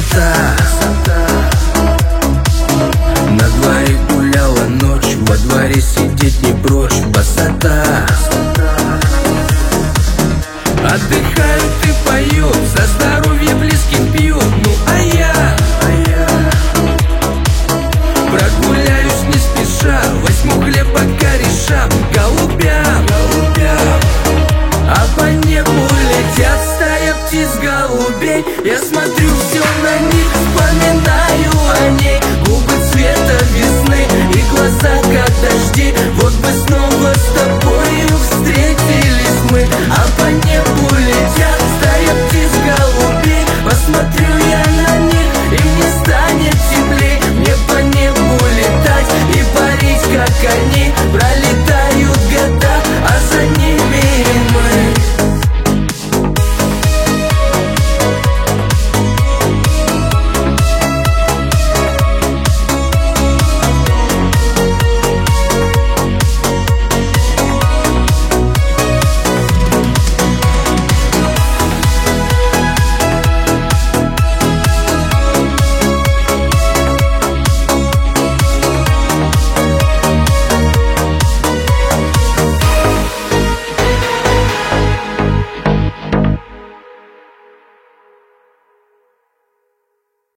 красота. На дворе гуляла ночь, во дворе сидеть не прочь, босота. Отдыхают и поют, за здоровье близких пьют. Ну а я прогуляюсь не спеша, возьму хлеба корешам, голубям. А по небу летят стая птиц голубей. Я смотрю